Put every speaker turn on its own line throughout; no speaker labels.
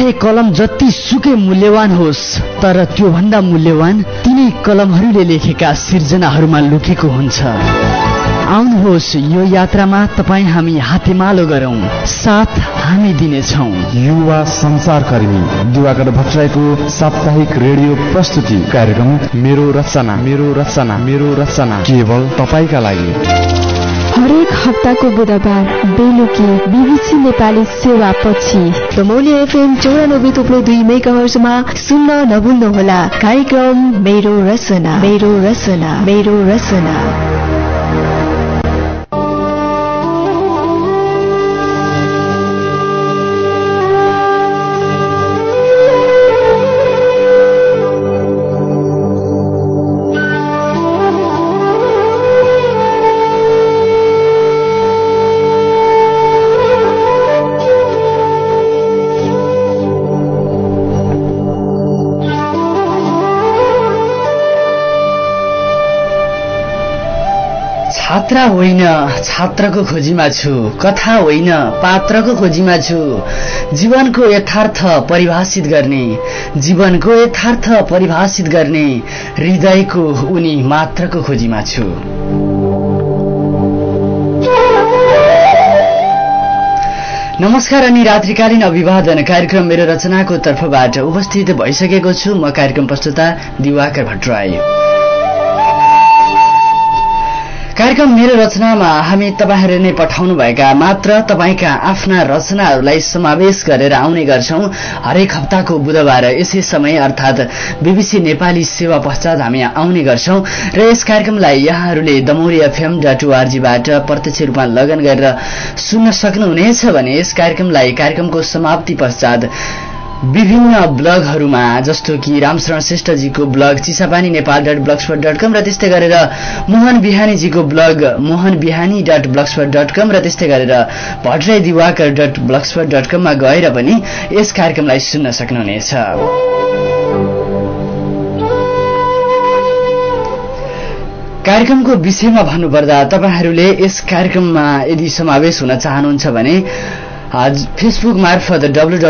चाहे कलम जति सुकै मूल्यवान होस्, तर त्यो भन्दा मूल्यवान तिनै कलमहरूले लेखेका सिर्जनाहरूमा लुकेको हुन्छ। आउनुहोस् यो यात्रामा तपाईँ हामी हातेमालो गरौं, साथ हामी दिनेछौं।
युवा संसारकर्मी दिवाकर भट्टराईको साप्ताहिक रेडियो प्रस्तुति कार्यक्रम मेरो रचना मेरो रचना मेरो रचना, केवल तपाईका लागि।
हरेक हप्ताको बुधबार बेलुकी BBC नेपाली सेवा पछि दमौली FM 94.2 मेगाहर्जमा सुन्न नभुल्नुहोला कार्यक्रम मेरो रचना मेरो रचना मेरो रचना।
छात्रा होइन छात्रको खोजीमा छु, कथा होइन पात्रको खोजीमा छु, जीवनको यथार्थ परिभाषित गर्ने जीवनको यथार्थ परिभाषित गर्ने हृदयको उनी मात्रको खोजीमा छु। नमस्कार अनि रात्रिकालीन अभिवादन कार्यक्रम मेरो रचनाको तर्फबाट उपस्थित भइसकेको छु। म कार्यक्रम प्रस्तुता दिवाकर भट्टराई। कार्यक्रम मेरो रचनामा हामी तपाईहरुले नै पठाउनुभएका मात्र तपाईका आफ्ना रचनाहरूलाई समावेश गरेर आउने गर्छौं। हरेक हप्ताको बुधबार यसै समय अर्थात BBC नेपाली सेवा पश्चात हामी आउने गर्छौं र यस कार्यक्रमलाई यहाँहरूले damoriafm.org बाट प्रत्यक्ष रूपमा लगन गरेर सुन्न सक्नुहुनेछ भने यस कार्यक्रमलाई कार्यक्रमको समाप्ति पश्चात विभिन्न ब्लगहरूमा जस्तो कि रामशरण श्रेष्ठजीको ब्लग चिसापानीनेपाल.blogspot.com र त्यस्तै गरेर मोहन बिहानीजीको ब्लग mohanbihani.blogspot.com र त्यस्तै गरेर bhattrai.diwakar.blogspot.com मा गएर पनि यस कार्यक्रमलाई सुन्न सक्नुहुनेछ। कार्यक्रमको विषयमा भन्नुपर्दा तपाईहरूले यस कार्यक्रममा यदि समावेश हुन चाहनुहुन्छ भने फेसबुक मार्फत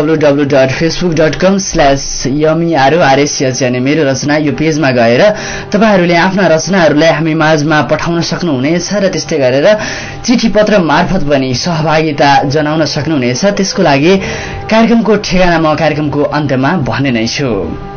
www.facebook.com/yummy मेरो रचना यो पेजमा गएर तपाईहरूले आफ्ना रचनाहरूलाई हामी माझमा पठाउन सक्नुहुनेछ र त्यस्तै गरेर चिठी पत्र मार्फत पनि सहभागिता जनाउन सक्नुहुनेछ। त्यसको लागि कार्यक्रमको ठेगाना म कार्यक्रमको अन्त्यमा भन्ने नै छु।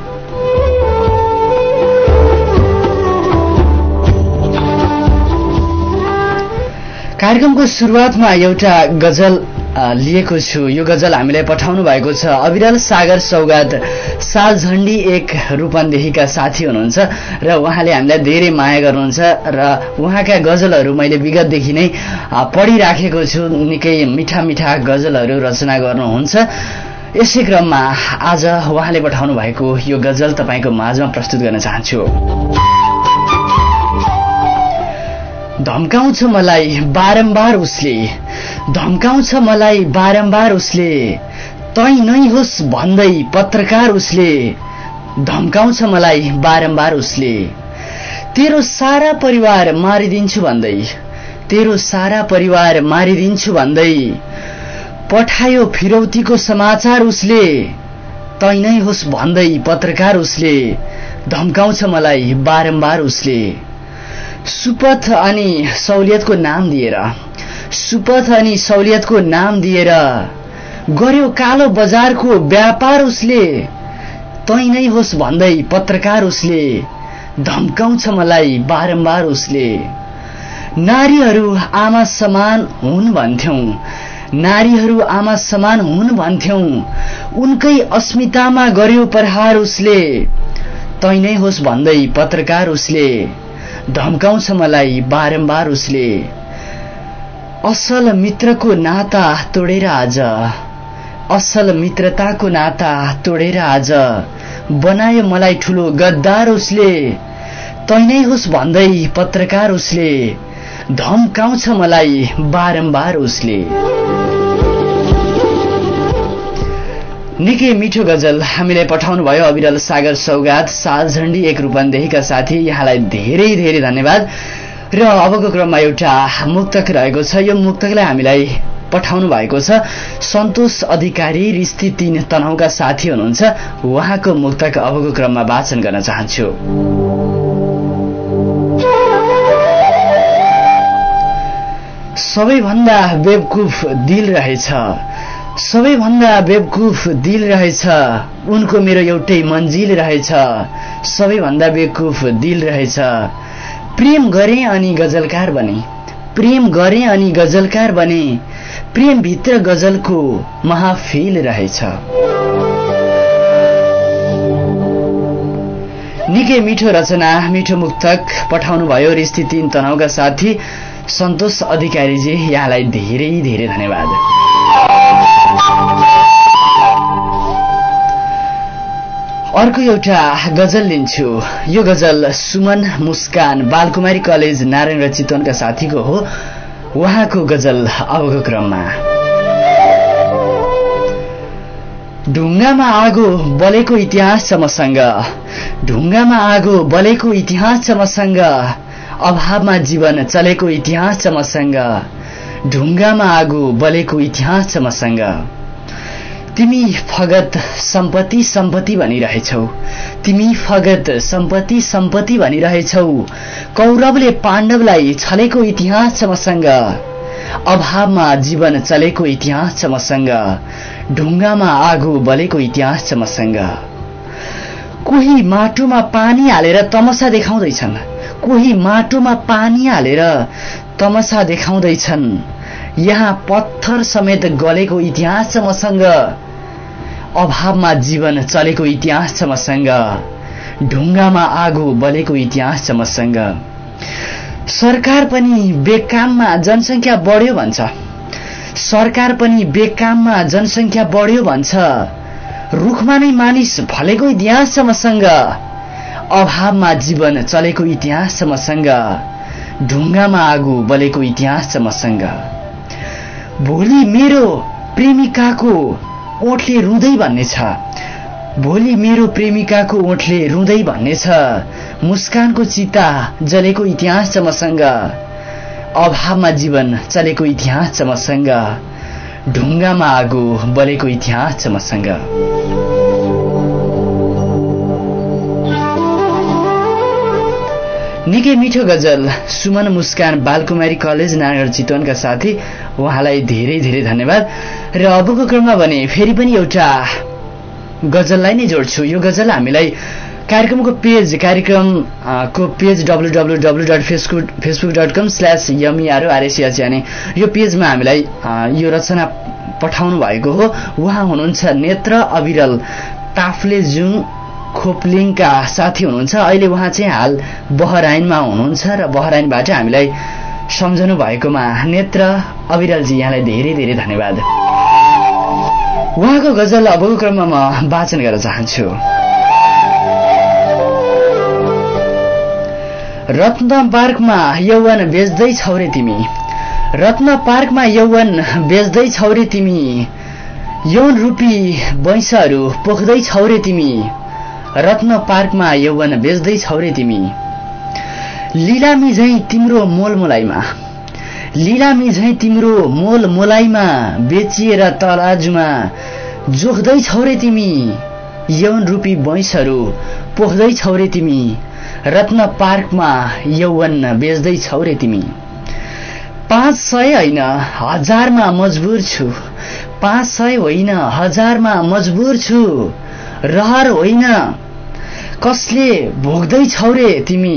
कार्यक्रमको सुरुवातमा एउटा गजल लिएको छु। यो गजल हामीलाई पठाउनु भएको छ अविरल सागर सौगात सालझण्डी 1 रूपन्देहीका साथी हुनुहुन्छ र उहाँले हामीलाई धेरै माया गर्नुहुन्छ र उहाँका गजलहरू मैले विगतदेखि नै पढिराखेको छु। निकै मिठा मिठा गजलहरू रचना गर्नुहुन्छ। यसै क्रममा आज उहाँले पठाउनु भएको यो गजल तपाईको माझमा प्रस्तुत गर्न चाहन्छु। धम्काउँछ मलाई बारम्बार उसले, धम्काउँछ मलाई बारम्बार उसले, तै नै होस् भन्दै पत्रकार उसले, धम्काउँछ मलाई बारम्बार उसले, तेरो सारा परिवार मारिदिन्छु भन्दै, तेरो सारा परिवार मारिदिन्छु भन्दै पठायो फिरौतीको समाचार उसले, तै नै होस् भन्दै पत्रकार उसले, धम्काउँछ मलाई बारम्बार उसले। सुपथ अनि सहुलियतको नाम दिएर, सुपथ अनि सहुलियतको नाम दिएर गर्यो कालो बजारको व्यापार उसले, तै नै होस् भन्दै पत्रकार उसले, धम्काउँछ मलाई बारम्बार उसले। नारीहरू आमा समान हुन् भन्थ्यौं, नारीहरू आमा समान हुन् भन्थ्यौं, उनकै अस्मितामा गर्यो प्रहार उसले, तै नै होस् भन्दै पत्रकार उसले, धम्काउँछ मलाई बारम्बार उसले। असल मित्रको नाता तोडेर आज, असल मित्रताको नाता तोडेर आज बनायो मलाई ठुलो गद्दार उसले, तै नै होस् भन्दै पत्रकार उसले, धम्काउँछ मलाई बारम्बार उसले। निकै मिठो गजल हामीलाई पठाउनु भयो अविरल सागर सौगात सालझण्डी 1 रूपन्देहीका साथी, यहाँलाई धेरै धेरै धन्यवाद। र अबको क्रममा एउटा मुक्तक रहेको छ। यो मुक्तकलाई हामीलाई पठाउनु भएको छ। सन्तोष अधिकारी रिस्ती 3 तनहुँका साथी हुनुहुन्छ। उहाँको मुक्तक अबको क्रममा वाचन गर्न चाहन्छु। सबैभन्दा बेवकुफ दिल रहेछ, सबैभन्दा बेवकुफ दिल रहेछ, उनको मेरो एउटै मन्जिल रहेछ। सबैभन्दा बेवकुफ दिल रहेछ, प्रेम गरे अनि गजलकार बने, प्रेम गरे अनि गजलकार बने, प्रेम भित्र गजलको महाफिल रहेछ। निकै मिठो रचना, मिठो मुक्तक पठाउनु भयो रिस्ती 3 तनहुँका साथी सन्तोष अधिकारीजी। यहाँलाई धेरै धेरै धन्यवाद। अर्को एउटा गजल लिन्छु। यो गजल सुमन मुस्कान बालकुमारी कलेज नारायण चितवनका साथीको हो। उहाँको गजल अबको क्रममा। ढुङ्गामा आगो बलेको इतिहास छ मसँग, ढुङ्गामा आगो बलेको इतिहास छ मसँग, अभावमा जीवन चलेको इतिहास छ मसँग, ढुङ्गामा आगो बलेको इतिहास छ मसँग। तिमी फगत सम्पत्ति सम्पत्ति भनिरहेछौ, तिमी फगत सम्पत्ति सम्पत्ति भनिरहेछौ, कौरवले पाण्डवलाई छलेको इतिहास छ मसँग, अभावमा जीवन चलेको इतिहास छ मसँग, ढुङ्गामा आगो बलेको इतिहास छ मसँग। कोही माटोमा पानी हालेर तमसा देखाउँदैछन्, कोही माटोमा पानी हालेर तमसा देखाउँदैछन्, यहाँ पत्थर समेत गलेको इतिहास छ मसँग, अभावमा जीवन चलेको इतिहास छ मसँग, ढुङ्गामा आगो बलेको इतिहास छ मसँग। सरकार पनि बेकाममा जनसङ्ख्या बढ्यो भन्छ, सरकार पनि बेकाममा जनसङ्ख्या बढ्यो भन्छ, रुखमा नै मानिस फलेको इतिहास छ मसँग, अभावमा जीवन चलेको इतिहास छ मसँग, ढुङ्गामा आगो बलेको इतिहास छ मसँग। भोलि मेरो प्रेमिकाको ओठले रुँदै भन्ने छ, भोलि मेरो प्रेमिकाको ओठले रुँदै भन्ने छ, मुस्कानको चिता जलेको इतिहास छ मसँग, अभावमा जीवन चलेको इतिहास छ मसँग, ढुङ्गामा आगो बलेको इतिहास छ मसँग। निकै मिठो गजल सुमन मुस्कान बालकुमारी कलेज नारायण चितवनका साथी। उहाँलाई धेरै धेरै धन्यवाद। र अबको क्रममा भने फेरि पनि एउटा गजललाई नै जोड्छु। यो गजल हामीलाई कार्यक्रमको पेज, कार्यक्रमको पेज www.facebook.com/yamiarocrc यो पेजमा हामीलाई यो रचना पठाउनु भएको हो। उहाँ हुनुहुन्छ नेत्र अविरल ताफ्लेजुङ खोप्लिङका साथी हुनुहुन्छ। अहिले उहाँ चाहिँ हाल बहराइनमा हुनुहुन्छ र बहराइनबाट हामीलाई सम्झनु भएकोमा नेत्र अविरलजी यहाँलाई धेरै धेरै धन्यवाद। उहाँको गजल अबको क्रममा म वाचन गर्न चाहन्छु। रत्न पार्कमा यौवन बेच्दै छौ रे तिमी, रत्न पार्कमा यौवन बेच्दै छौ रे तिमी, यौन रूपी वैंशहरू पोख्दै छौ रे तिमी, रत्न पार्कमा यौवन बेच्दै छौ रे तिमी, लिलामी झैं तिम्रो मोल मोलाइमा, लिलामी झैं तिम्रो मोल मोलाइमा बेचिएर तराजुमा जोख्दै छौ रे तिमी, यौन रूपी वैंशहरू पोख्दै छौ रे तिमी, रत्न पार्कमा यौवन बेच्दै छौ रे तिमी। 500 होइन 1000मा मजबुर छु, 500 होइन 1000मा मजबुर छु, रहर होइन कसले भोग्दै छौ रे तिमी,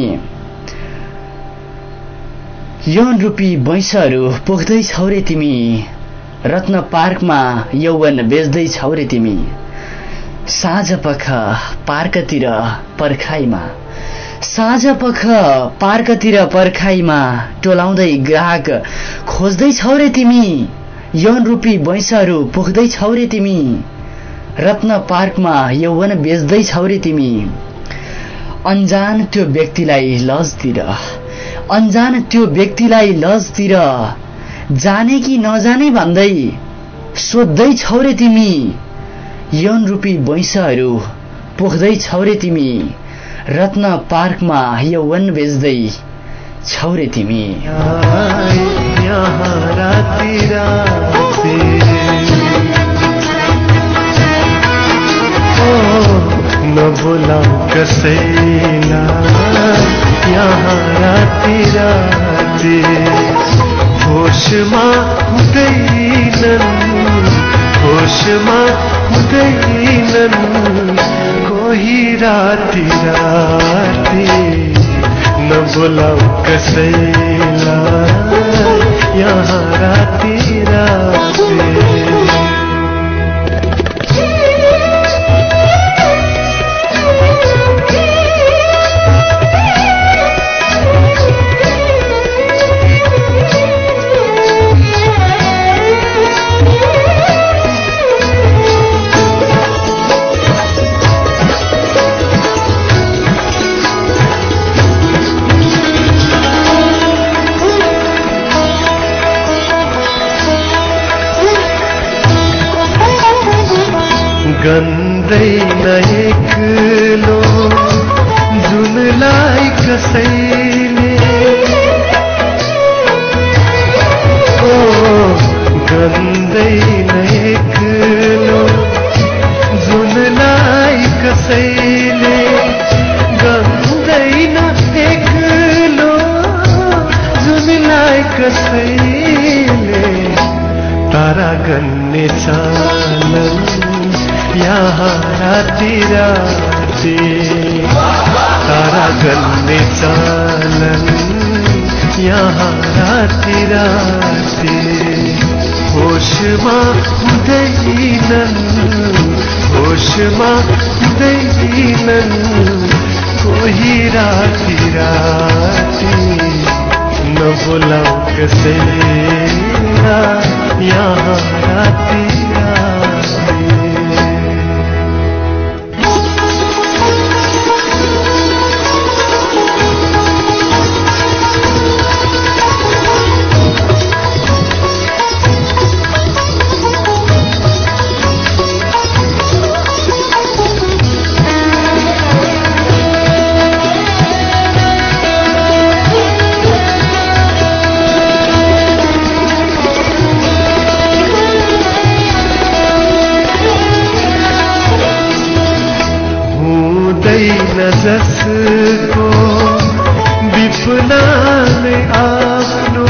यौन रूपी वैंशहरू पोख्दै छौ रे तिमी, रत्न पार्कमा यौवन बेच्दै छौ रे तिमी। साँझ पख पार्कतिर पर्खाइमा, साँझ पख पार्कतिर पर्खाइमा टोलाउँदै ग्राहक खोज्दै छौ रे तिमी, यौन रूपी वैंशहरू पोख्दै छौ रे तिमी, रत्न पार्कमा यौवन बेच्दै छौ रे तिमी। अनजान त्यो व्यक्तिलाई लजतिर, अनजान त्यो व्यक्तिलाई लजतिर जाने कि नजाने भन्दै सोध्दै छौ रे तिमी, यौन रूपी वैंशहरू पोख्दै छौ रे तिमी, रत्न पार्कमा यौवन बेच्दै छौ रे तिमी।
यहाँ राति राति नबोलाऊ कसैलाई यहाँ राति राति होशमा हुँदैनन् कोही राति राति नबोलाऊ कसैलाई यहाँ राति राति गन्दैन एक्लो जुनलाई कसैले गन्दैन एक्लो जुनलाई कसैले गन्दैन एक्लो जुनलाई कसैले तारा गन्ने चालन यहाँ राति राति तारा गन्ने चालन यहाँ राति राति होशमा हुँदैनन् कोही राति राति नबोलाऊ कसैलाई यहाँ राति राति जसको विपनाले आफ्नो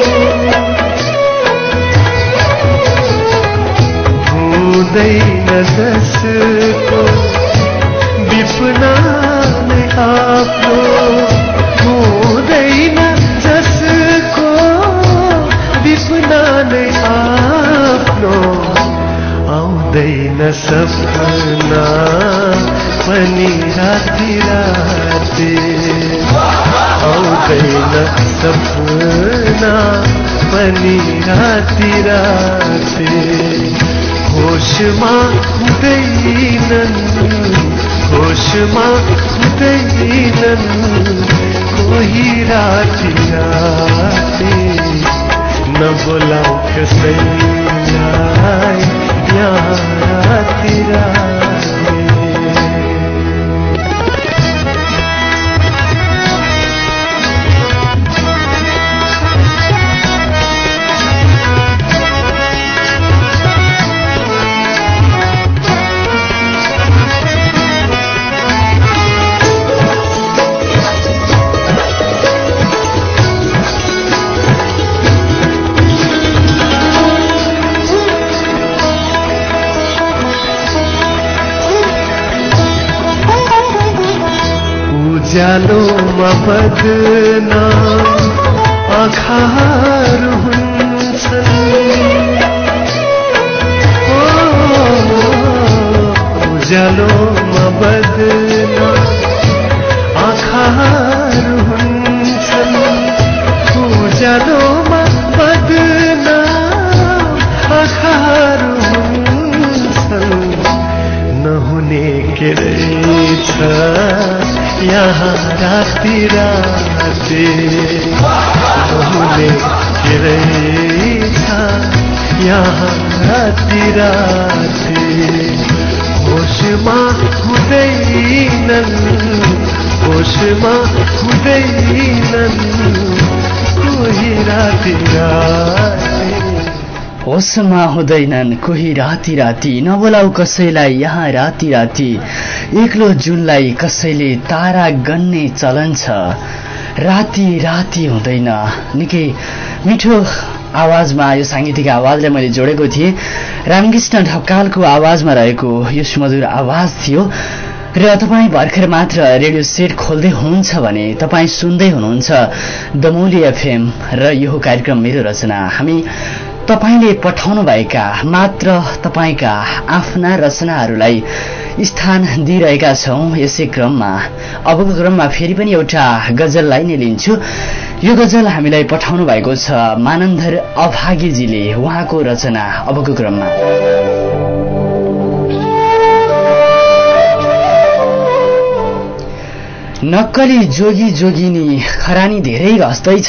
हुँदैन जसको विपनाले आफ्नो हुँदैन जसको विपनाले आफ्नो आउँदैन सपना पनि राति राति आउँदैन सपना पनि राति राति होशमा हुँदैनन् कोही राति राति नबोलाऊ कसैलाई यहाँ राति राति उज्यालोमा बदनाम आँखाहरू हुन्छन् उज्यालोमा बदनाम आँखाहरू हुन्छन् उज्यालोमा बदनाम आँखाहरू हुन्छन् नहुने के रहेछ यहाँ राति राति नहुने के रहेछ यहाँ राति राति होशमा हुँदैनन् कोही राति राति
होसमा हुँदैनन् कोही राति राति नबोलाऊ कसैलाई यहाँ राति राति एक्लो जुनलाई कसैले तारा गन्ने चलन छ राति राति हुँदैन। निकै मिठो आवाजमा यो साङ्गीतिक आवाजलाई मैले जोडेको थिएँ। रामकृष्ण ढकालको आवाजमा रहेको यो सुमधुर आवाज थियो र तपाईँ भर्खर मात्र रेडियो सेट खोल्दै हुनुहुन्छ भने तपाईँ सुन्दै हुनुहुन्छ दमौली एफएम र यो कार्यक्रम मेरो रचना। हामी तपाईले पठाउनु भएका मात्र तपाईका आफ्ना रचनाहरूलाई स्थान दिइरहेका छौं। यसै क्रममा अबको क्रममा फेरि पनि एउटा गजललाई नै लिन्छु। यो गजल हामीलाई पठाउनु भएको छ मानन्धर अभागीजीले, उहाँको रचना अबको क्रममा। नक्कली जोगी जोगिनी खरानी धेरै घस्दैछ,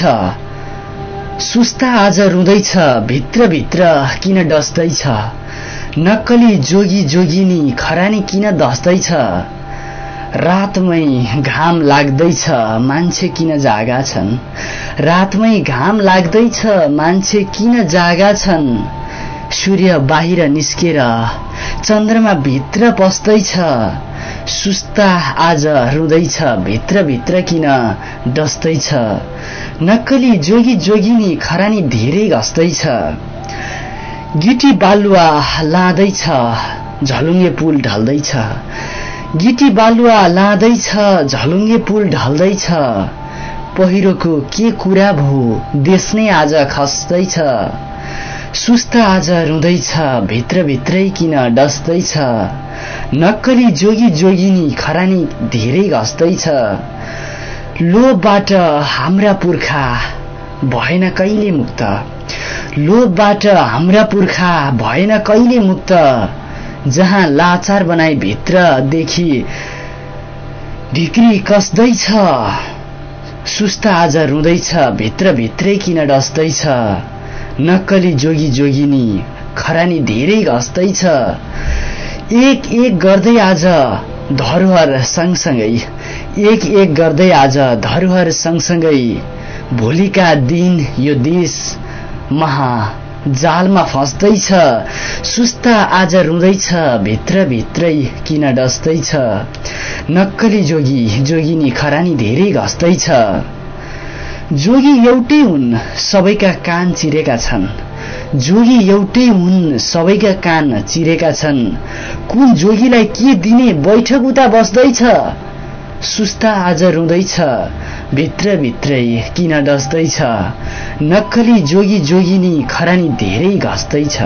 सुस्ता आज रुँदैछ, भित्र भित्र किन डस्दैछ। नक्कली जोगी जोगिनी खरानी किन दस्दैछ, रातमै घाम लाग्दैछ मान्छे किन जागा छन्। रातमै घाम लाग्दैछ मान्छे किन जागा छन्। सूर्य बाहिर निस्केर चन्द्रमा भित्र पस्दैछ, सुस्ता आज रुँदैछ, भित्र भित्र किन डस्दैछ। नक्कली जोगी जोगिनी खरानी धेरै घस्दैछ, गिटी बालुवा लाँदैछ झलुङ्गे पुल ढल्दैछ। गिटी बालुवा लाँदैछ झलुङ्गे पुल ढल्दैछ, पहिरोको के कुरा भो देश नै आज खस्दैछ। सुस्ता आज रुँदैछ, भित्र भित्रै किन डस्दैछ। नक्कली जोगी जोगिनी खरानी धेरै घस्दैछ, लोभबाट हाम्रा पुर्खा भएन कहिले मुक्त। लोभबाट हाम्रा पुर्खा भएन कहिले मुक्त, जहाँ लाचार बनाई भित्रदेखि ढिक्री कसदैछ। सुस्ता आज रुँदैछ, भित्र भित्रै किन डस्दैछ। नक्कली जोगी जोगिनी खरानी धेरै घस्दैछ, एक एक गर्दै आज धरोहर सँगसँगै, एक एक गर्दै आज धरोहर सँगसँगै। भोलिका दिन यो देश महा जालमा फस्दैछ, सुस्ता आज रुँदैछ, भित्र भित्रै किन डस्दैछ। नक्कली जोगी जोगिनी खरानी धेरै घस्दैछ, जोगी एउटै हुन् सबैका कान चिरेका छन्। जोगी एउटै हुन् सबैका कान चिरेका छन्, कुन जोगीलाई के दिने बैठक उता बस्दैछ। सुस्ता आज रुँदैछ, भित्र भित्रै किन डस्दैछ। नक्कली जोगी जोगिनी खरानी धेरै घस्दैछ।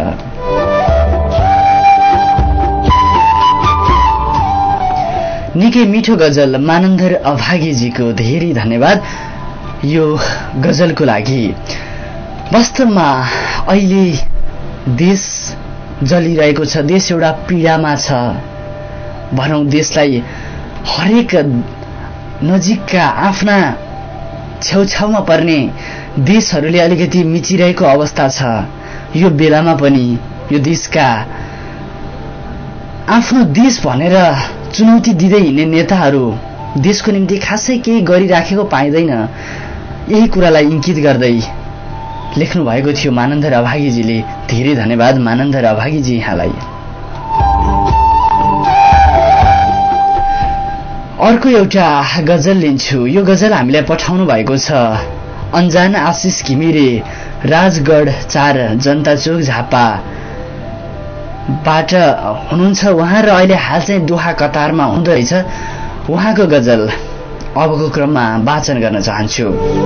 निकै मिठो गजल मानन्धर अभागीजीको धेरै धन्यवाद यो गजलको लागि। वास्तवमा अहिले देश जलिरहेको छ, देश एउटा पीडामा छ भनौं। देशलाई हरेक नजिकका आफ्ना छेउछाउमा पर्ने देशहरूले अलिकति मिचिरहेको अवस्था छ। यो बेलामा पनि यो देशका आफ्नो देश भनेर चुनौती दिँदै हिँड्ने नेताहरू देशको निम्ति खासै केही गरिराखेको पाइँदैन। यही कुरालाई इंकित गर्दै लेख्नु भएको थियो मानन्धर अभागीजीले। धेरै धन्यवाद मानन्धर अभागीजी यहाँलाई। अर्को एउटा गजल लिन्छु। यो गजल हामीलाई पठाउनु भएको छ अन्जान आशिष घिमिरे, राजगढ 4 जनता चोक झापा बाट हुनुहुन्छ उहाँ र अहिले हाल चाहिँ दोहा कतारमा हुँदो रहेछ। उहाँको गजल अबको क्रममा वाचन गर्न चाहन्छु।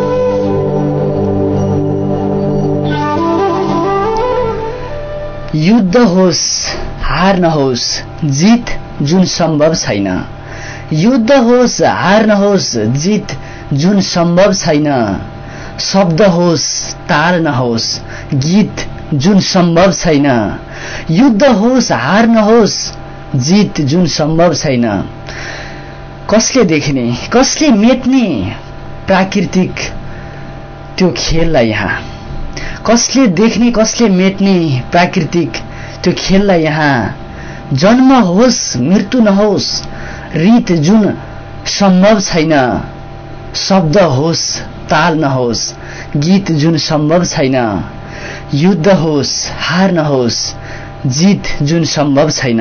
युद्ध होस् हार नहोस् जित जुन सम्भव छैन। युद्ध होस् हार नहोस् जित जुन सम्भव छैन। शब्द होस् ताल नहोस् गीत जुन सम्भव छैन। युद्ध होस् हार नहोस् जित जुन सम्भव छैन। कसले देख्ने कसले मेट्ने प्राकृतिक त्यो खेललाई यहाँ। कसले देख्ने कसले मेट्ने प्राकृतिक त्यो खेललाई यहाँ। जन्म होस् मृत्यु नहोस् रीत जुन सम्भव छैन। शब्द होस् ताल नहोस् गीत जुन सम्भव छैन युद्ध होस् हार नहोस् जित जुन सम्भव छैन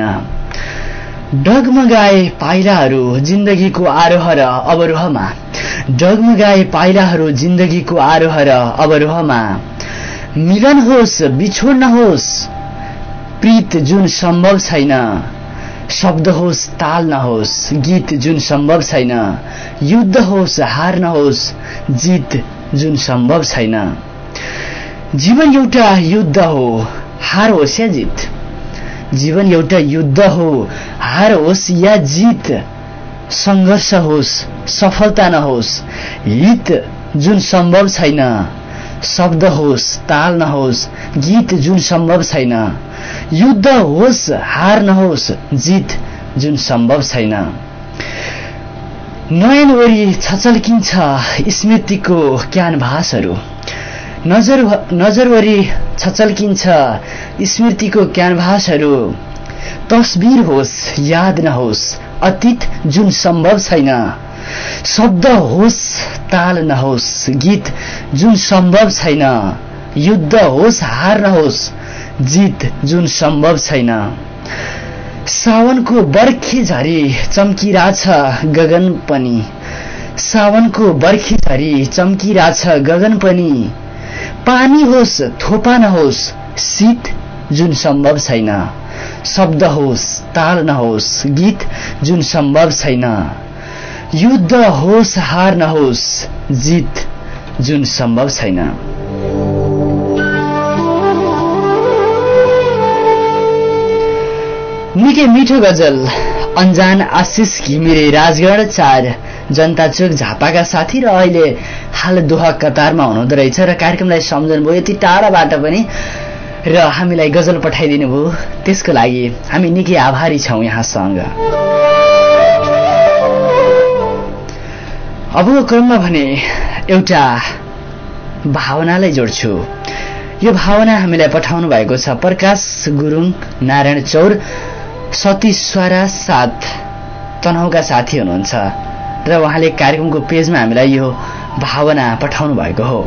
डगमगाए पाइलाहरू जिन्दगीको आरोह र अवरोहमा डगमगाए पाइलाहरू जिन्दगीको आरोह र अवरोहमा मिलन होस् बिछोड नहोस् प्रीत जुन सम्भव छैन शब्द होस् ताल नहोस् गीत जुन सम्भव छैन युद्ध होस् हार नहोस् जित जुन सम्भव छैन जीवन एउटा युद्ध हो हार होस् या जित जीवन एउटा युद्ध हो हार होस् या जित संघर्ष होस् सफलता नहोस् हित जुन सम्भव छैन शब्द होस् ताल नहोस् गीत जुन सम्भव छैन युद्ध होस् हार नहोस् जित जुन सम्भव छैन नयनवरी छचल्किन्छ स्मृतिको क्यानभासहरू नजरवरी छचल्किन्छ स्मृतिको क्यानभासहरू तस्बिर होस् याद नहोस् अतीत जुन सम्भव छैन शब्द होस् ताल नहोस् गीत जुन सम्भव छैन युद्ध होस् हार नहोस् जित जुन सम्भव छैन सावनको बर्खी झरी चम्किरहेछ गगन पनि सावनको बर्खी झरी चम्किरहेछ गगन पनि पानी होस् थोपा नहोस् शीत जुन सम्भव छैन शब्द होस् ताल नहोस् गीत जुन सम्भव छैन युद्ध होस् हार नहोस् जित जुन सम्भव छैन निकै मिठो गजल अन्जान आशिष घिमिरे राजगढ 4 जनता चोक झापाका साथी र अहिले हाल दोहा कतारमा हुनुहुँदो रहेछ र कार्यक्रमलाई सम्झनु भयो यति टाढाबाट पनि र हामीलाई गजल पठाइदिनु भयो त्यसको लागि हामी निकै आभारी छौं यहाँसँग अबको क्रममा भने एउटा भावनालाई जोड्छु यो भावना हामीलाई पठाउनु भएको छ प्रकाश गुरुङ नारायण चौर सतीश्वरा 7 तनहुका साथी हुनुहुन्छ र उहाँले कार्यक्रमको पेजमा हामीलाई यो भावना पठाउनु भएको हो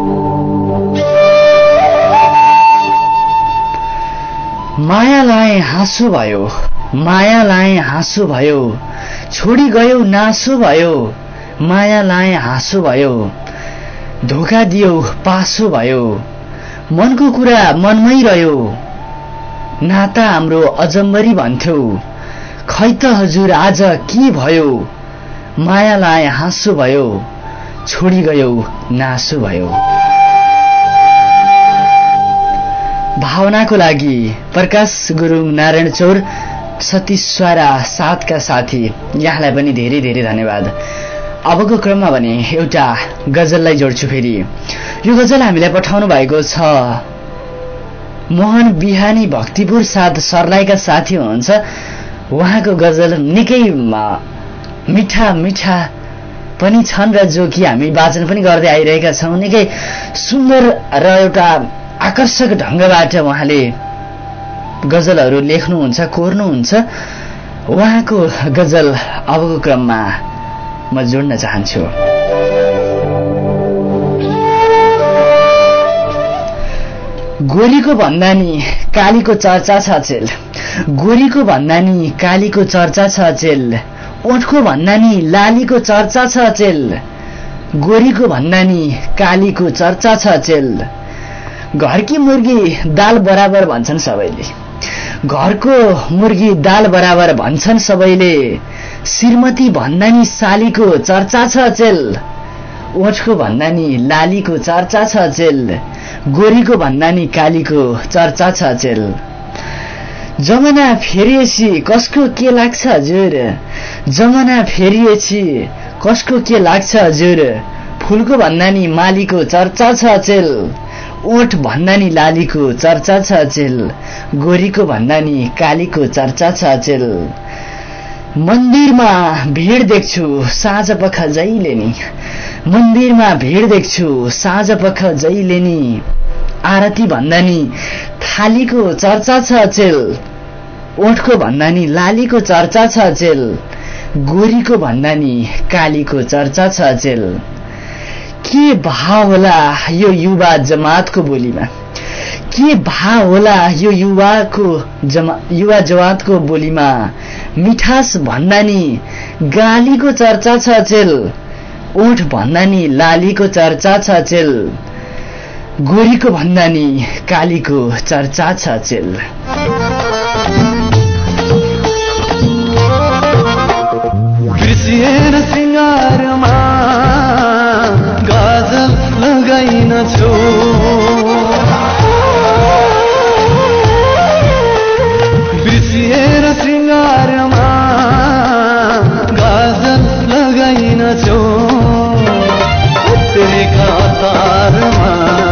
माया लाए हाँसो भयो माया लाए हाँसो भयो छोडी गयो नासो भयो माया लाए हाँसो भयो धोका दियो पासो भयो मनको कुरा मनमै रह्यो नाता हाम्रो अजम्बरी भन्थ्यौ खै त हजुर आज के भयो माया लाए हाँसो भयो छोडी गयो नासो भयो भावनाको लागि प्रकाश गुरुङ नारायण चौर सतीश्वरा 7 का साथी यहाँलाई पनि धेरै धेरै धन्यवाद अबको क्रममा भने एउटा गजललाई जोड्छु फेरि यो गजल हामीलाई पठाउनु भएको छ मोहन बिहानी भक्तिपुर 7 सर्लाईका साथी हुनुहुन्छ उहाँको गजल निकै मिठा मिठा पनि छन् र जो कि हामी वाचन पनि गर्दै आइरहेका छौं निकै सुन्दर र एउटा आकर्षक ढंगबाट उहाँले गजलहरू लेख्नुहुन्छ कोर्नुहुन्छ उहाँको गजल अबको क्रममा म जोड्न चाहन्छु गोरीको भन्दा नि कालीको चर्चा छ अचेल गोरीको भन्दा नि कालीको चर्चा छ अचेल ओठको भन्दा नि लालीको चर्चा छ अचेल गोरीको भन्दा नि कालीको चर्चा छ अचेल घरकी मुर्गी दाल बराबर भन्छन् सबैले घरको मुर्गी दाल बराबर भन्छन् सबैले श्रीमती भन्दा नि सालीको चर्चा छ अचेल ओठको भन्दा नि लालीको चर्चा छ अचेल गोरीको भन्दा नि कालीको चर्चा छ अचेल जमाना फेरिएछि कसको के लाग्छ हजुर जमाना फेरिएछि कसको के लाग्छ हजुर फूलको भन्दा नि मालीको चर्चा छ अचेल ओठ भन्दा नि लालीको चर्चा छ अचेल गोरीको भन्दा नि कालीको चर्चा छ अचेल मन्दिरमा भीड देख्छु साँझ पख जहिले नि मन्दिरमा भीड देख्छु साँझ पख जहिले नि आरती भन्दा नि थालीको चर्चा छ अचेल ओठको भन्दा नि लालीको चर्चा छ अचेल गोरीको भन्दा नि कालीको चर्चा छ अचेल के भाव होला यो युवा जमातको बोलीमा, के भाव होला यो युवा जमातको बोलीमा। मिठास भन्दा नि गालीको चर्चा छ चेल, ओठ भन्दा नि लालीको चर्चा छ चेल, गोरीको भन्दा नि कालीको चर्चा छ चेल।
बिर्सिएर सिंगारमा गाजल लगाइन छौ, बिर्सिएर सिंगारमा गाजल लगाइन छौ, तेरेका तारमा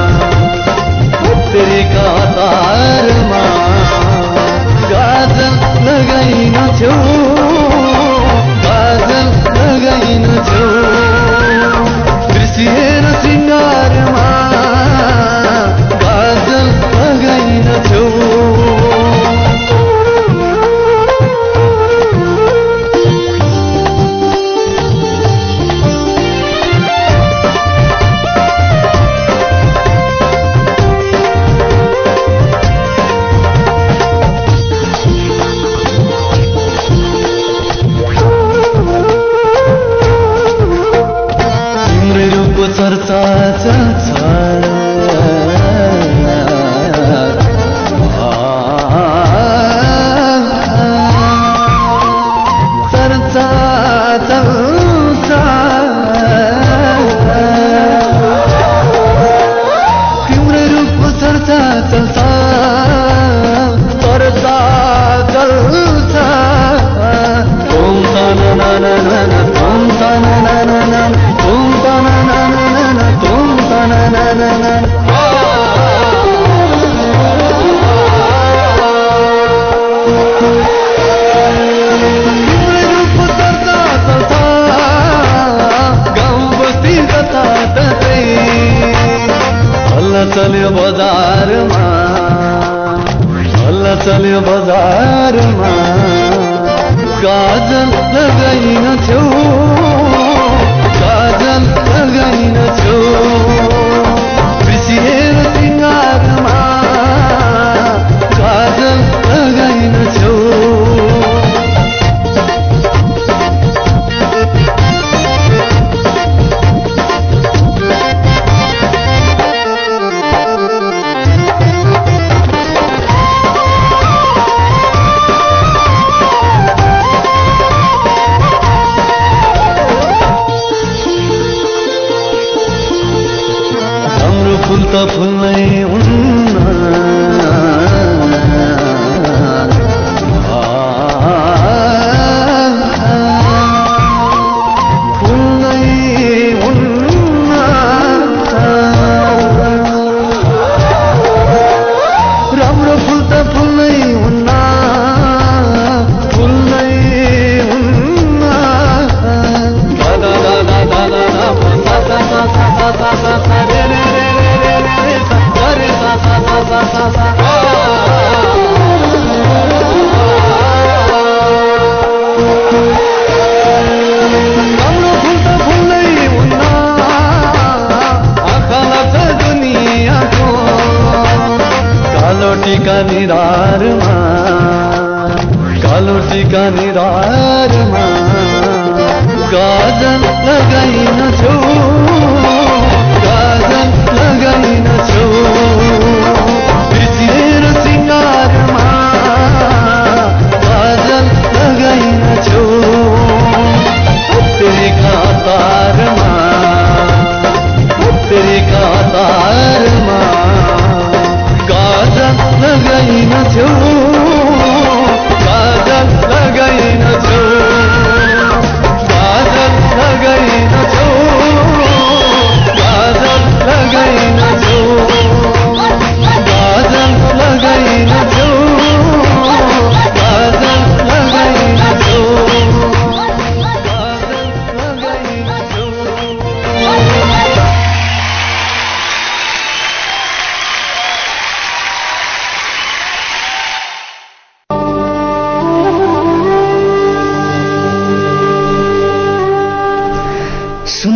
गाजल लगाइन छौ, गाजल लगाइन छौ, बिर्सिएर सिंगारमा गाजल लगाइन छौ। चर्चा चल्छ चर्चा चल्छ, तिम्रो रूपको चर्चा चल्छ, चर्चा चल्छ। तुम चल्यो बजारमा, हल्ला चल्यो बजारमा, गाजल लगाइन छौ, गाजल लगाइन छौ, बिर्सिएर सिंगारमा गाजल लगाइन छौ। फूल त फुल्नै हुन्न, फुल्नै हुन्न, राम्रो फूल त फुल्नै हुन्न, फुल्नै हुन्न। टीका निधारमा, कालो टीका निधारमा, गाजल लगाइन छौ, गाजल लगाइन छौ, बिर्सिएर सिंगारमा गाजल लगाइन छौ, तेरेका तारमा गाजल लगाइन छौ, गाजल लगाइन छौ, गाजल लगाइन छौ।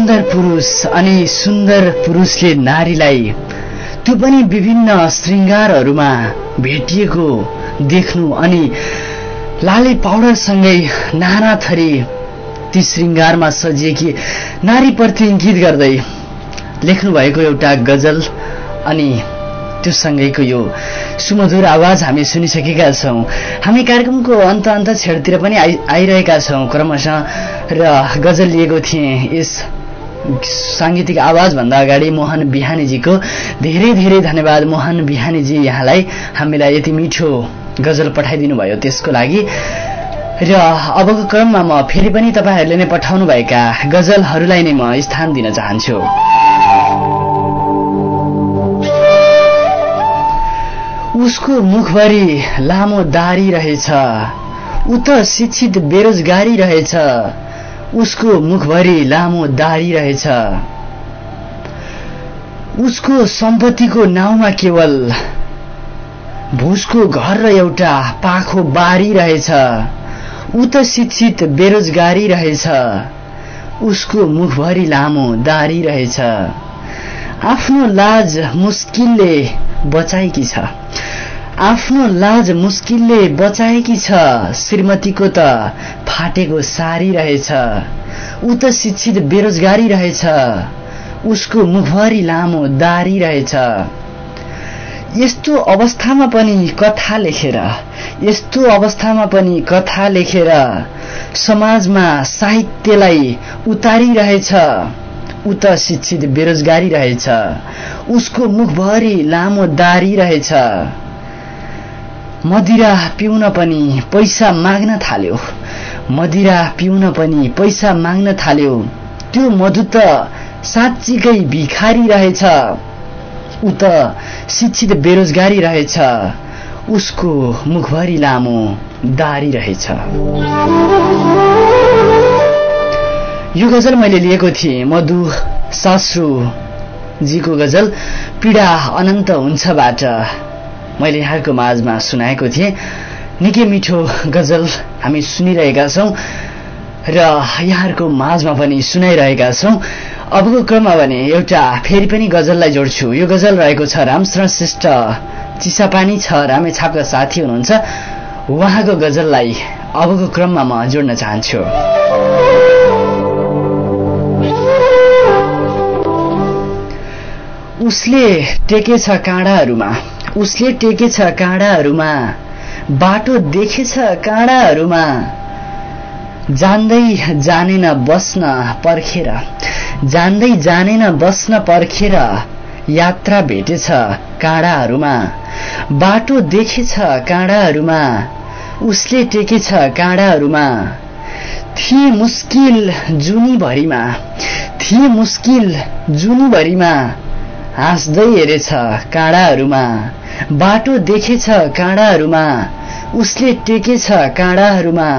सुन्दर पुरुष अनि सुन्दर पुरुषले नारीलाई त्यो पनि विभिन्न श्रृङ्गारहरूमा भेटिएको देख्नु अनि लाली पाउडरसँगै नाना थरी ती श्रृङ्गारमा सजिएकी नारीप्रति इङ्गित गर्दै लेख्नु भएको एउटा गजल अनि त्यो सँगैको यो सुमधुर आवाज हामी सुनिसकेका छौँ। हामी कार्यक्रमको अन्त छेडतिर पनि आइरहेका छौँ क्रमशः र गजल लिएको थिएँ यस साङ्गीतिक आवाजभन्दा अगाडि मोहन बिहानीजीको धेरै धेरै धन्यवाद। मोहन बिहानीजी यहाँलाई हामीलाई यति मिठो गजल पठाइदिनु भयो त्यसको लागि। र अबको क्रममा म फेरि पनि तपाईँहरूले नै पठाउनुभएका गजलहरूलाई नै म स्थान दिन चाहन्छु। उसको मुखभरि लामो दारी रहेछ, उ त शिक्षित बेरोजगारी रहेछ। उसको मुखभरि लामो दारी रहेछ, उसको सम्पत्तिको नाउँमा केवल भुसको घर र एउटा पाखो बारी रहेछ। उ त शिक्षित बेरोजगारी रहेछ, उसको मुखभरि लामो दारी रहेछ। आफ्नो लाज मुस्किलले बचाएकी छ, आफ्नो लाज मुस्किलले बचाएकी छ। श्रीमतीको त फाटेको सारी रहेछ, उ त शिक्षित बेरोजगारी रहेछ, उसको मुखभरि लामो दारी रहेछ। यस्तो अवस्थामा पनि कथा लेखेर, यस्तो अवस्थामा पनि कथा लेखेर समाजमा साहित्यलाई उतारिरहेछ। उ त शिक्षित बेरोजगारी रहेछ, उसको मुखभरि लामो दारी रहेछ। मदिरा पिउन पनि पैसा माग्न थाल्यो, मदिरा पिउन पनि पैसा माग्न थाल्यो। त्यो मधु त साँच्चीकै भिखारी रहेछ, उ त शिक्षित बेरोजगारी रहेछ, उसको मुखभरि लामो दारी रहेछ। यो गजल मैले लिएको थिएँ मधु सास्रुजीको गजल पीडा अनन्त हुन्छबाट मैले यहाँको माझमा सुनाएको थिएँ। निकै मिठो गजल हामी सुनिरहेका छौँ र यहाँको माझमा पनि सुनाइरहेका छौँ। अबको क्रममा भने एउटा फेरि पनि गजललाई जोड्छु। यो गजल रहेको छ रामशरण श्रेष्ठ चिसापानी छ रामेछापका साथी हुनुहुन्छ, उहाँको गजललाई अबको क्रममा म जोड्न चाहन्छु। उसले टेकेछ काँडाहरूमा, उसले टेकेछ काँडाहरूमा, बाटो देखेछ काँडाहरूमा। जान्दै जानेन बस्न पर्खेर, जान्दै जानेन बस्न पर्खेर यात्रा भेटेछ काँडाहरूमा। बाटो देखेछ काँडाहरूमा, उसले टेकेछ काँडाहरूमा। थिए मुस्किल जुनीभरिमा, थिए मुस्किल जुनीभरिमा हाँस्दै हेरेछ काँडाहरूमा। बाटो देखेछ काँडाहरूमा, उसले टेकेछ काँडाहरूमा।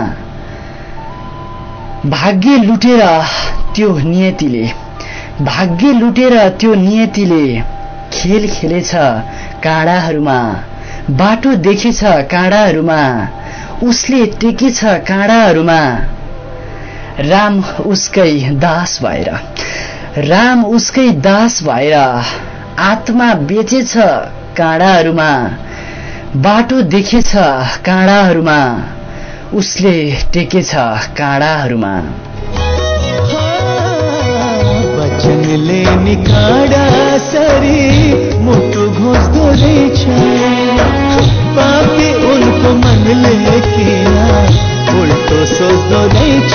भाग्य लुटेर त्यो नियतिले, भाग्य लुटेर त्यो नियतिले खेल खेलेछ काँडाहरूमा। बाटो देखेछ काँडाहरूमा, उसले टेकेछ काँडाहरूमा। राम उसकै दास भएर, राम उसकै दास भएर आत्मा बेचेछ काँडाहरूमा। बाटो देखेछ काँडाहरूमा, उसले टेकेछ काँडाहरूमा।
वचनले निकाडा सरी मुटु घोस्दो रहेछ। पापी उनको मनले किन उल्टो सोच्दो रहेछ।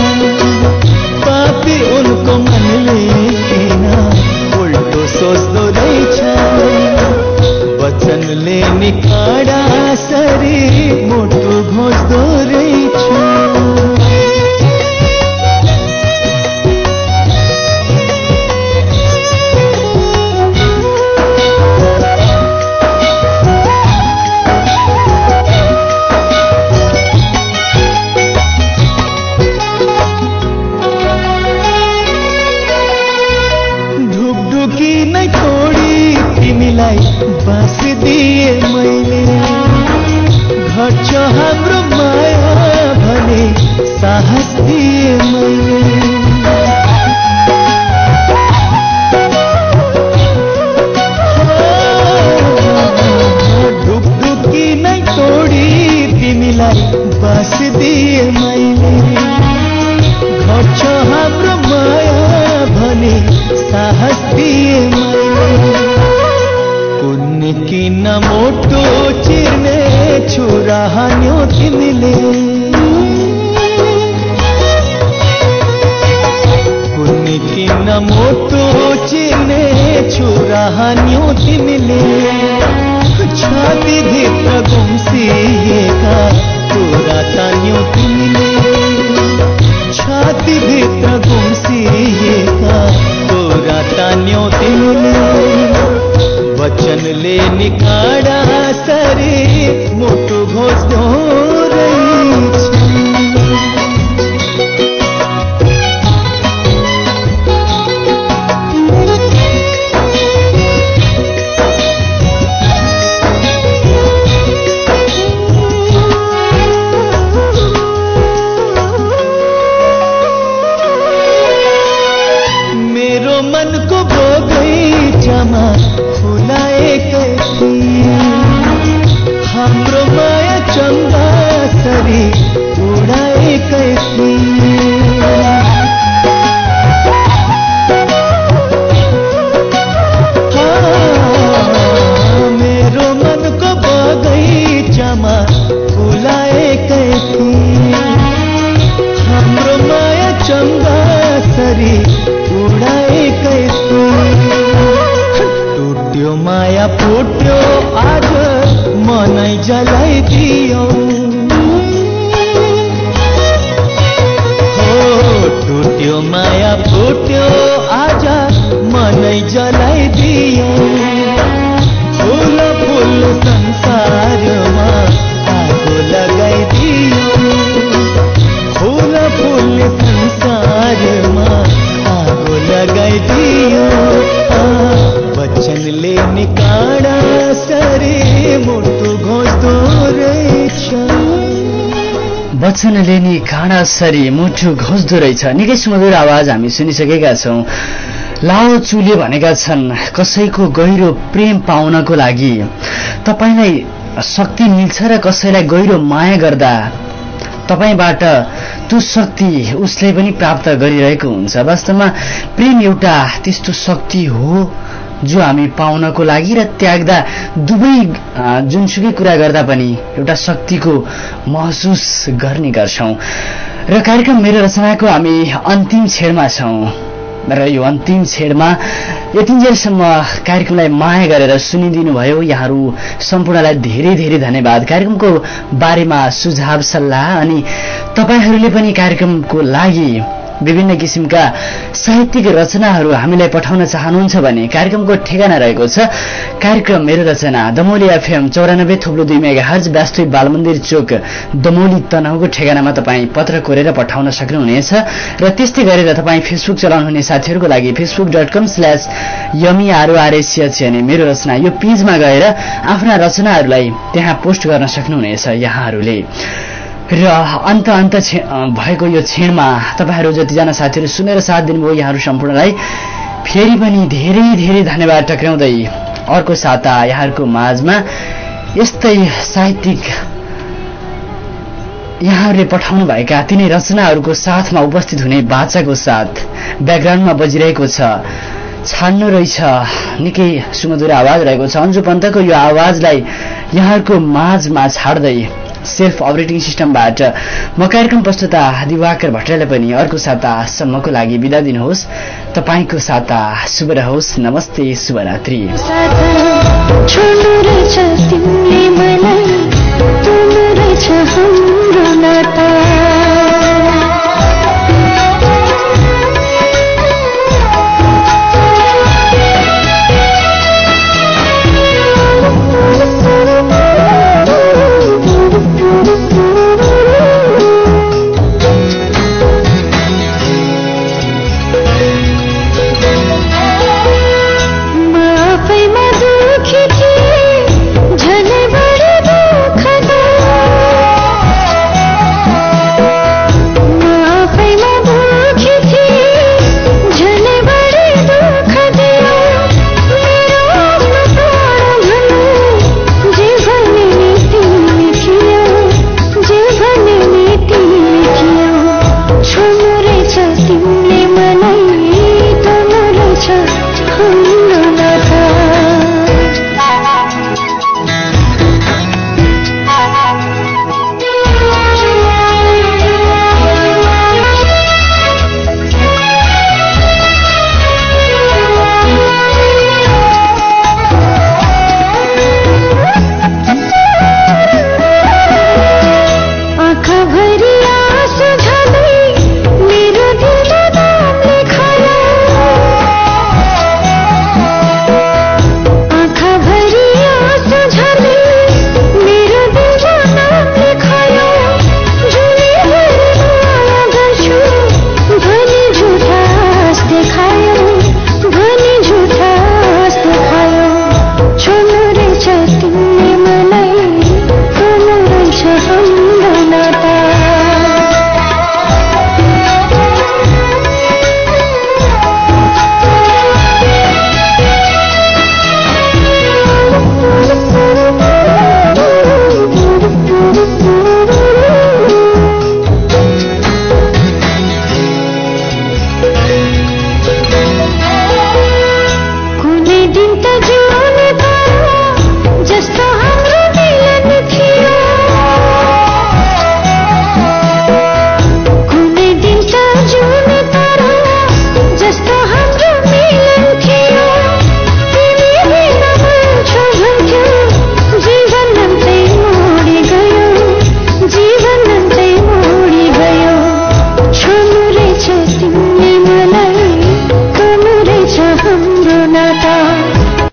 पापी उनको मनले किन उल्टो सोच्दो रहेछ। वचनले निकाडा सरी मुटु घोस्दो रहेछ। बाँस दिए मैले घट्छ हाम्रो माया भने साहस दिए मैले। चंदा सरी उडाएकै फुल टुट्यो माया फुट्यो आज मनै जलाइदियो टुट्यो माया फुट्यो आज मनै जलाइदियो फुल फुल संसारमा आगो लगाइदियो फुल फुल संसारमा आगो लगाइदियो वचनले निकाडा सरे मुटु घोच्दो रहेछ
वचनले नि काँडा सरी मुठु घोच्दो रहेछ। निकै सुमधुर आवाज हामी सुनिसकेका छौँ। लाओ चुले भनेका छन् कसैको गहिरो प्रेम पाउनको लागि तपाईलाई शक्ति मिल्छ र कसैलाई गहिरो माया गर्दा तपाईबाट त्यो शक्ति उसले पनि प्राप्त गरिरहेको हुन्छ। वास्तवमा प्रेम एउटा त्यस्तो शक्ति हो जो हामी पाउनको लागि र त्याग्दा दुवै जुनसुकै कुरा गर्दा पनि एउटा शक्तिको महसुस गर्ने गर्छौँ। र कार्यक्रम मेरो रचनाको हामी अन्तिम छेडमा छौँ र यो अन्तिम छेडमा यतिन्जेलसम्म कार्यक्रमलाई माया गरेर सुनिदिनु भयो यहाँहरू सम्पूर्णलाई धेरै धेरै धन्यवाद। कार्यक्रमको बारेमा सुझाव सल्लाह अनि तपाईहरूले पनि कार्यक्रमको लागि विभिन्न किसिमका साहित्यिक रचनाहरू हामीलाई पठाउन चाहनुहुन्छ भने कार्यक्रमको ठेगाना रहेको छ कार्यक्रम मेरो रचना दमौली एफएम 94.2 मेगाहर्ज वास्तविक बालमन्दिर चोक दमौली तनहुको ठेगानामा तपाईँ पत्र कोरेर पठाउन सक्नुहुनेछ। र त्यस्तै गरेर तपाईँ फेसबुक चलाउनुहुने साथीहरूको लागि facebook.com/yamiRORACHN मेरो रचना यो पेजमा गएर आफ्ना रचनाहरूलाई त्यहाँ पोस्ट गर्न सक्नुहुनेछ यहाँहरूले। र अन्त भएको यो क्षणमा तपाईहरू जतिजना साथीहरू सुनेर साथ दिनुभयो यहाँहरू सम्पूर्णलाई फेरि पनि धेरै धेरै धन्यवाद टक्राउँदै अर्को साता यहाँहरूको माझमा यस्तै साहित्यिक यहाँहरूले पठाउनु भएका तिनै रचनाहरूको साथमा उपस्थित हुने बाचाको साथ ब्याकग्राउन्डमा बजिरहेको छ छान्नु रहेछ निकै सुमधुर आवाज रहेको छ अन्जु पन्तको यो आवाजलाई यहाँहरूको माझमा छाड्दै सेल्फ अपरेटिङ सिस्टमबाट म कार्यक्रम प्रस्तुता दिवाकर भट्टराईले पनि अर्को सातासम्मको लागि बिदा दिनुहोस्। तपाईँको साता शुभ रहोस्। नमस्ते शुभरात्रि।
छोड्नु रहेछ तिमीले मलाई, तुम रहेछ हाम्रो नाता।